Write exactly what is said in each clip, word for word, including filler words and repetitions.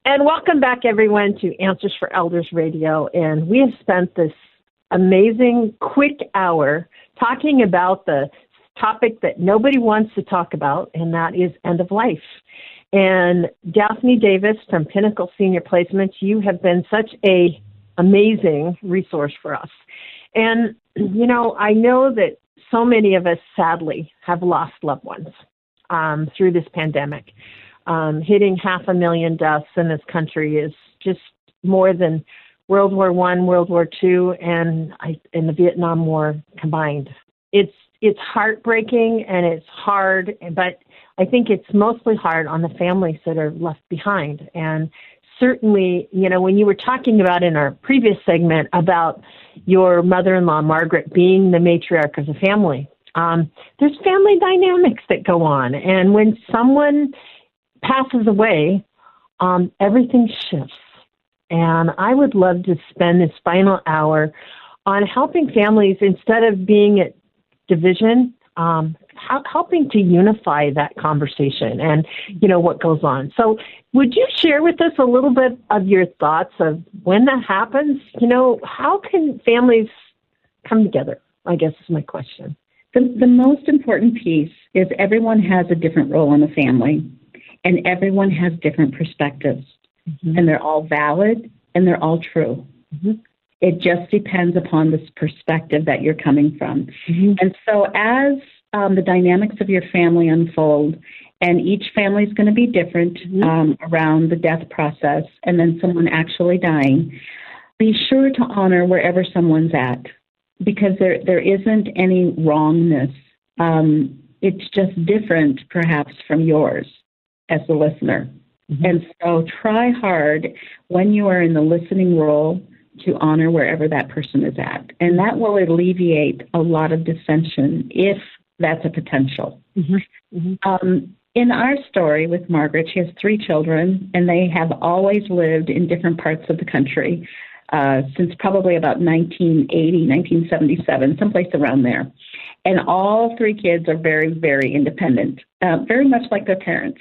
And welcome back, everyone, to Answers for Elders Radio. And we have spent this amazing, quick hour talking about the topic that nobody wants to talk about, and that is end of life. And Daphne Davis from Pinnacle Senior Placements, you have been such a amazing resource for us. And, you know, I know that so many of us, sadly, have lost loved ones um, through this pandemic. Um, hitting half a million deaths in this country is just more than World War One, World War Two, and I, and the Vietnam War combined. It's it's heartbreaking and it's hard, but I think it's mostly hard on the families that are left behind. And certainly, you know, when you were talking about in our previous segment about your mother-in-law, Margaret, being the matriarch of the family, um, there's family dynamics that go on. And when someone passes away, um, everything shifts. And I would love to spend this final hour on helping families, instead of being at division, um, how, helping to unify that conversation and, you know, what goes on. So would you share with us a little bit of your thoughts of when that happens? You know, how can families come together, I guess is my question. The, the most important piece is everyone has a different role in the family. And everyone has different perspectives, mm-hmm. and they're all valid, and they're all true. Mm-hmm. It just depends upon this perspective that you're coming from. Mm-hmm. And so as um, the dynamics of your family unfold, and each family is going to be different mm-hmm. um, around the death process, and then someone actually dying, be sure to honor wherever someone's at, because there, there isn't any wrongness. Um, it's just different, perhaps, from yours as the listener. Mm-hmm. And so try hard when you are in the listening role to honor wherever that person is at. And that will alleviate a lot of dissension if that's a potential. Mm-hmm. Mm-hmm. Um, in our story with Margaret, she has three children, and they have always lived in different parts of the country uh, since probably about nineteen eighty, nineteen seventy-seven, someplace around there. And all three kids are very, very independent, uh, very much like their parents.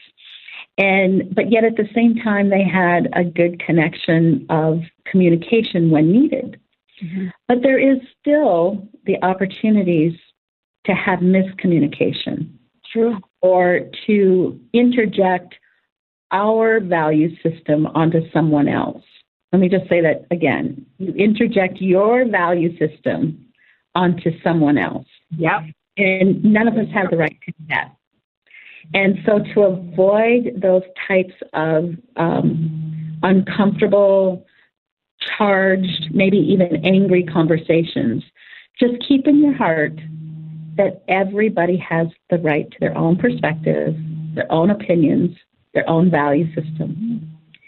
And but yet at the same time, they had a good connection of communication when needed. Mm-hmm. But there is still the opportunities to have miscommunication. True. Or to interject our value system onto someone else. Let me just say that again. You interject your value system onto someone else. Yep. And none of us have the right to do that. And so to avoid those types of um, uncomfortable, charged, maybe even angry conversations, just keep in your heart that everybody has the right to their own perspective, their own opinions, their own value system.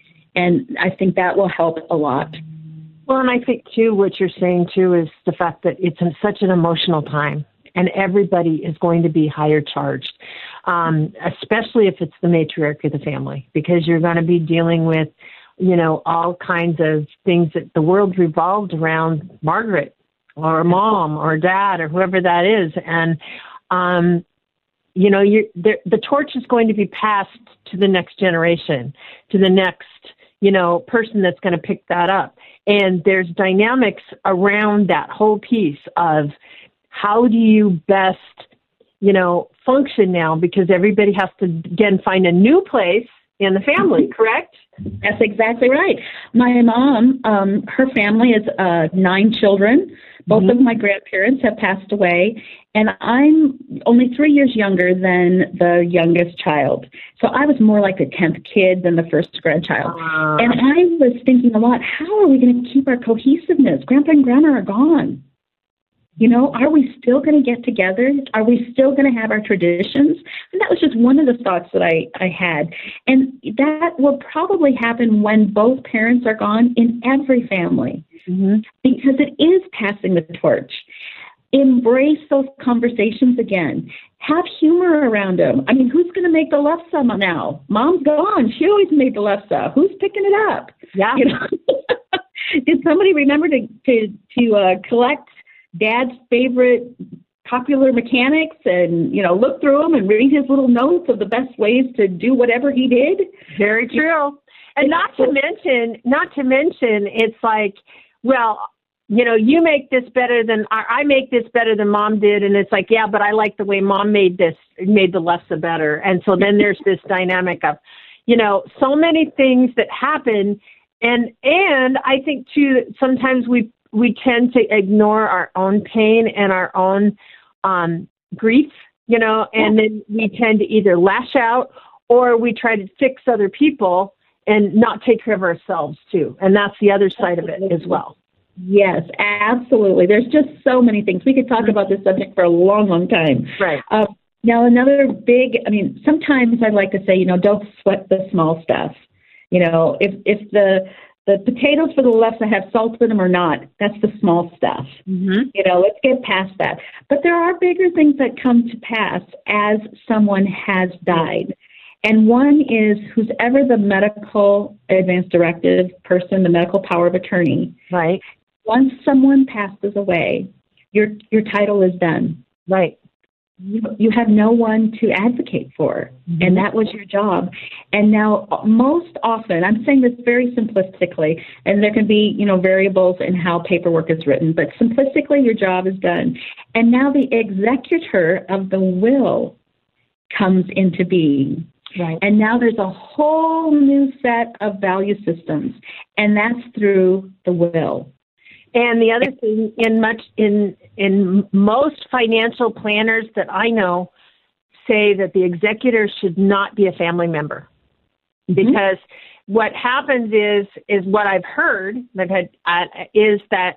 And I think that will help a lot. Well, and I think, too, what you're saying, too, is the fact that it's in such an emotional time, and everybody is going to be higher charged, um, especially if it's the matriarch of the family, because you're going to be dealing with, you know, all kinds of things that the world revolved around Margaret or mom or dad or whoever that is. And, um, you know, you're, the, the torch is going to be passed to the next generation, to the next, you know, person that's going to pick that up. And there's dynamics around that whole piece of how do you best, you know, function now, because everybody has to, again, find a new place in the family, correct? That's exactly right. My mom, um, her family is uh, nine children. Both mm-hmm. of my grandparents have passed away, and I'm only three years younger than the youngest child. So I was more like the tenth kid than the first grandchild. Uh. And I was thinking a lot, how are we going to keep our cohesiveness? Grandpa and Grandma are gone. You know, are we still going to get together? Are we still going to have our traditions? And that was just one of the thoughts that I, I had. And that will probably happen when both parents are gone in every family, mm-hmm. because it is passing the torch. Embrace those conversations again. Have humor around them. I mean, who's going to make the lefse now? Mom's gone. She always made the lefse. Who's picking it up? Yeah. You know? Did somebody remember to to, to uh, collect Dad's favorite popular mechanics and, you know, look through them and read his little notes of the best ways to do whatever he did? Very true. And not to mention, not to mention, it's like, well, you know, you make this better than, I make this better than mom did. And it's like, yeah, but I like the way mom made this, made the less the better. And so then there's this dynamic of, you know, so many things that happen. And, and I think too, that sometimes we, we tend to ignore our own pain and our own um, grief, you know, and then we tend to either lash out or we try to fix other people and not take care of ourselves too. And that's the other side of it as well. Yes, absolutely. There's just so many things. We could talk about this subject for a long, long time. Right. Uh, now, another big, I mean, sometimes I like to say, you know, don't sweat the small stuff. You know, if if the the potatoes for the left have salt in them or not, that's the small stuff. Mm-hmm. You know, let's get past that. But there are bigger things that come to pass as someone has died. And one is who's ever the medical advance directive person, the medical power of attorney. Right. Once someone passes away, your your title is done. Right. You, you have no one to advocate for, mm-hmm. and that was your job. And now, most often, I'm saying this very simplistically, and there can be, you know, variables in how paperwork is written, but simplistically, your job is done. And now the executor of the will comes into being. Right. And now there's a whole new set of value systems, and that's through the will. And the other thing, in much in in most financial planners that I know, say that the executor should not be a family member, mm-hmm. because what happens is is what I've heard that had uh, is that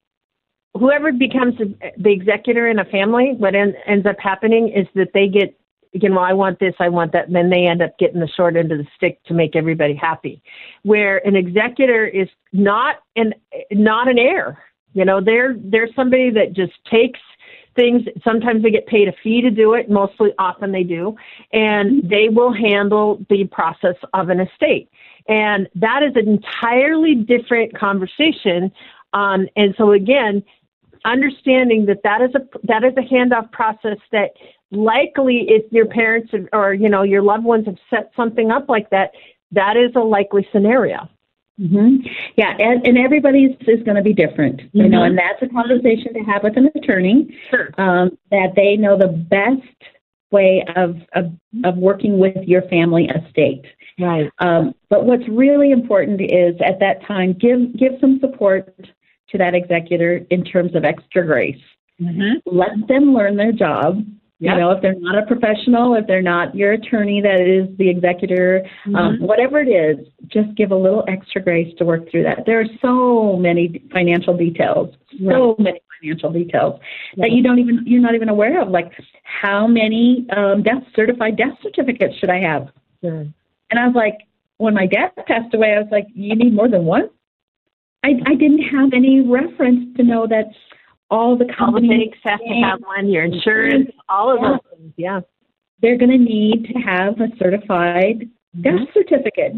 whoever becomes the executor in a family, what en- ends up happening is that they get, again, well, I want this, I want that, and then they end up getting the short end of the stick to make everybody happy. Where an executor is not an not an heir. You know, they're they're somebody that just takes things. Sometimes they get paid a fee to do it. Mostly, often they do, and they will handle the process of an estate. And that is an entirely different conversation. Um, and so, again, understanding that that is a that is a handoff process that likely, if your parents or, you know, your loved ones have set something up like that, that is a likely scenario. Mm-hmm. Yeah, and, and everybody's is going to be different, you mm-hmm. know, and that's a conversation to have with an attorney. Sure. Um, that they know the best way of, of of working with your family estate. Right. Um, but what's really important is at that time, give give some support to that executor in terms of extra grace. Mm-hmm. Let them learn their job. Yep. You know, if they're not a professional, if they're not your attorney that is the executor, mm-hmm. um, whatever it is, just give a little extra grace to work through that. There are so many financial details, right. so many financial details right. that you don't even, you're not even aware of. Like, how many um, death certified death certificates should I have? Sure. And I was like, when my dad passed away, I was like, you need more than one? I, I didn't have any reference to know that all the companies all the banks have to have one, your insurance, all of yeah. those things, yeah. They're going to need to have a certified mm-hmm. death certificate.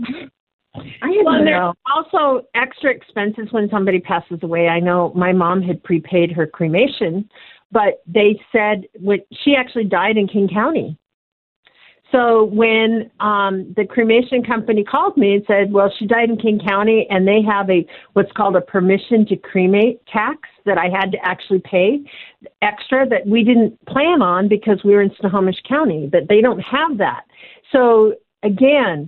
I had well, to there know. are also extra expenses when somebody passes away. I know my mom had prepaid her cremation, but they said when she actually died in King County. So when um, the cremation company called me and said, well, she died in King County, and they have a what's called a permission to cremate tax that I had to actually pay extra that we didn't plan on because we were in Snohomish County, but they don't have that. So again,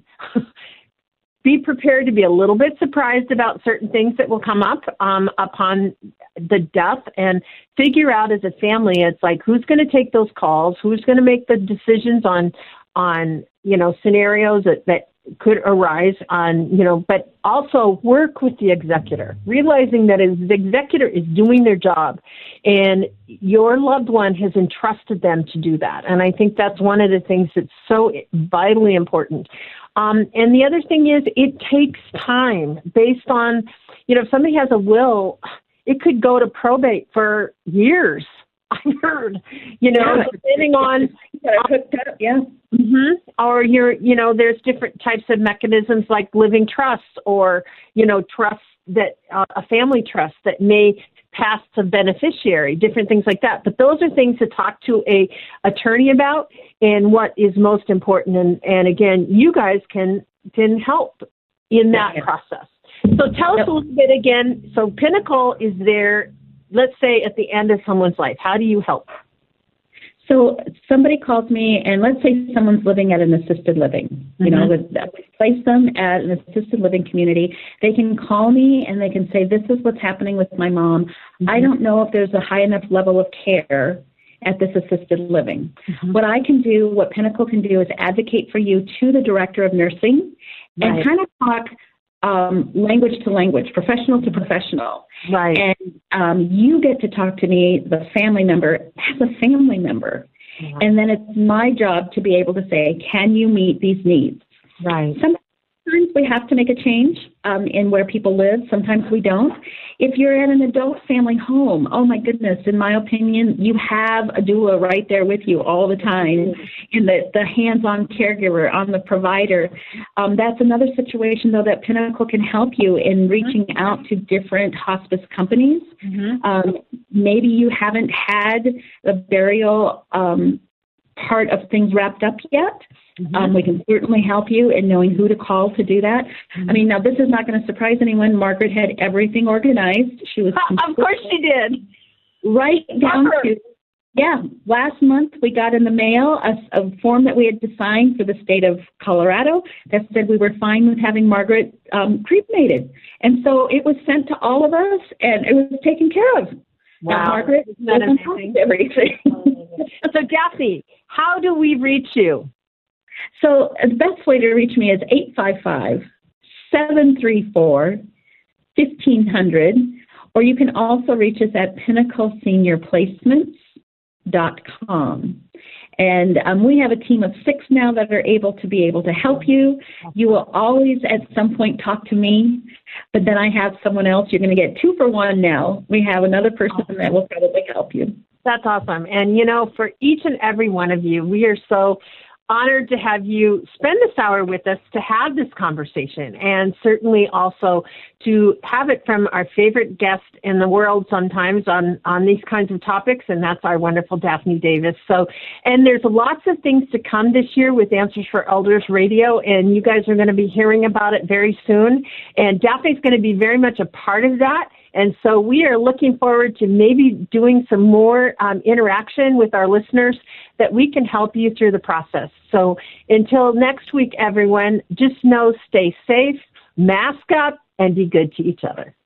be prepared to be a little bit surprised about certain things that will come up um, upon the death, and figure out as a family, it's like, who's going to take those calls? Who's going to make the decisions on on, you know, scenarios that, that could arise on, you know, but also work with the executor, realizing that the executor is doing their job and your loved one has entrusted them to do that. And I think that's one of the things that's so vitally important. Um, and the other thing is it takes time based on, you know, if somebody has a will, it could go to probate for years. I've heard, you know, yeah. depending on, yeah. Mm-hmm. Or you're, you know, there's different types of mechanisms like living trusts or, you know, trusts that uh, a family trust that may pass to beneficiary, different things like that. But those are things to talk to a attorney about and what is most important. And, and again, you guys can, can help in that yeah. process. So tell us yep. a little bit again. So Pinnacle is there, let's say, at the end of someone's life. How do you help? So somebody calls me, and let's say someone's living at an assisted living. Mm-hmm. You know, we place them at an assisted living community. They can call me, and they can say, this is what's happening with my mom. Mm-hmm. I don't know if there's a high enough level of care at this assisted living. Mm-hmm. What I can do, what Pinnacle can do, is advocate for you to the director of nursing right. and kind of talk um, language to language, professional to professional. Right. And um, you get to talk to me, the family member, as a family member. Yeah. And then it's my job to be able to say, can you meet these needs? Right. Sometimes we have to make a change um, in where people live. Sometimes we don't. If you're at an adult family home, oh my goodness, in my opinion, you have a doula right there with you all the time, and the, the hands-on caregiver, on the provider. Um, that's another situation, though, that Pinnacle can help you in reaching out to different hospice companies. Mm-hmm. Um, maybe you haven't had the burial um, part of things wrapped up yet. Mm-hmm. Um, we can certainly help you in knowing who to call to do that. Mm-hmm. I mean, now this is not going to surprise anyone. Margaret had everything organized. She was of course she did. Right down to, yeah, last month we got in the mail a, a form that we had to sign for the state of Colorado that said we were fine with having Margaret um, cremated. And so it was sent to all of us, and it was taken care of. Wow. Now, Margaret is on top of everything. So, Daphne, how do we reach you? So the best way to reach me is eight five five, seven three four, fifteen hundred, or you can also reach us at pinnacle senior placements dot com. And um, we have a team of six now that are able to be able to help you. You will always at some point talk to me, but then I have someone else. You're going to get two for one now. We have another person awesome. that will probably help you. That's awesome. And, you know, for each and every one of you, we are so honored to have you spend this hour with us to have this conversation, and certainly also to have it from our favorite guest in the world sometimes on, on these kinds of topics, and that's our wonderful Daphne Davis. So, and there's lots of things to come this year with Answers for Elders Radio, and you guys are going to be hearing about it very soon, and Daphne's going to be very much a part of that. And so we are looking forward to maybe doing some more um, interaction with our listeners that we can help you through the process. So until next week, everyone, just know, stay safe, mask up, and be good to each other.